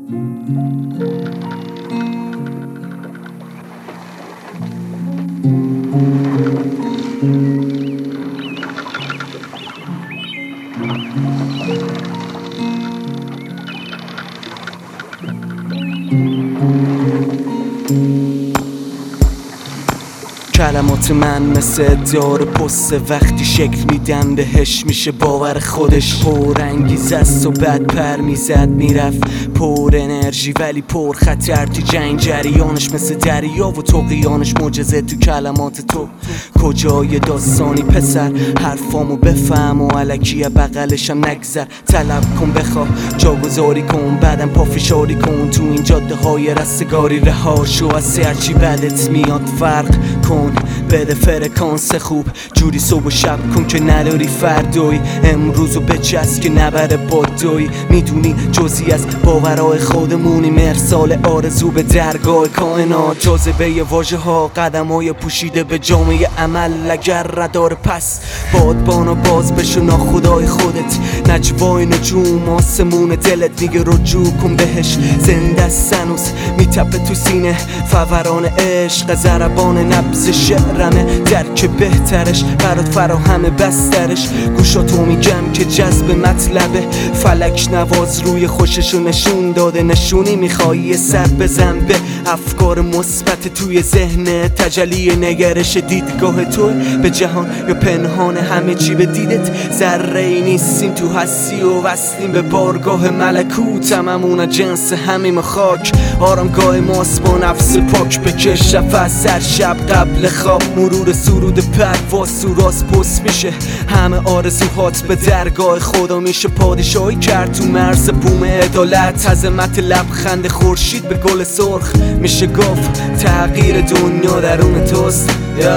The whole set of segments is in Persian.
کلمات من مثل دار پسته، وقتی شکل میدن بهش میشه باور خودش. پر انگیزه است و بد پر میزد میرفت، پر انرژی ولی پر خطر تو جنگ. جریانش مثل دریا و طغیانش معجزه تو کلمات تو. کجای داستانی پسر، حرفامو بفهم و الکی بغلشم نگذر. طلب کن بخواه جاگذاری کن، بعدم پافشاری کن تو این جاده های رستگاری. رها شو از هرچی بدت میاد، فرق کن بده فرکانس خوب. جوری صبح و شب کن که نداری فردایی، امروزو بچسب که نبره بادایی. میدونی جزی از باورای خودمونی، مرسال آرزو به درگاه کائنات. جاذبه واژه ها، قدم های پوشیده به جامعه عمل. اگر ردار پس بادبان و باز بشو ناخدای خودت. نجوای نجوم آسمون دلت میگه رجوع کن بهش. زنده است هنوز میتپه تو سینه فوران عشق، ضربان نبض شعرمه. درک بهترش برات فراهمه بسترش. گوشاتو میگم که جذب مطلبه، فلک نواز روی خوششو نشون داده. نشونی میخوایی سر بزن به افکار مثبت توی ذهن. تجلی نگرش دیدگاه تو به جهان یا پنهان همه چی به دیدت. ذره ای نیستیم تو هستی و وصلیم به بارگاه ملکوت. هممون جنس همیم خاک، آرامگاه ماست با نفس پاک. بکش نفس هر شب قبل خواب، مرور سرود پرواز تو راست پست میشه. همه آرزوهات به درگاه خدا میشه. پادشاهی کرد تو مرز بوم عدالت. عظمت لبخند خورشید به گل سرخ میشه گفت تغییر دنیا درون توست.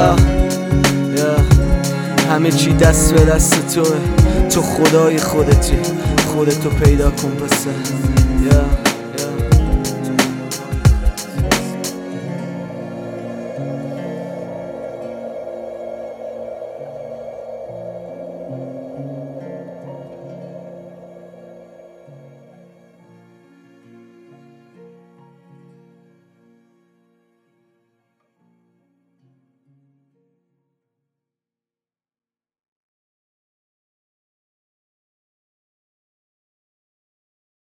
همه چی دست به دست توه، تو خدای خودتی. خودتو پیدا کن پسر.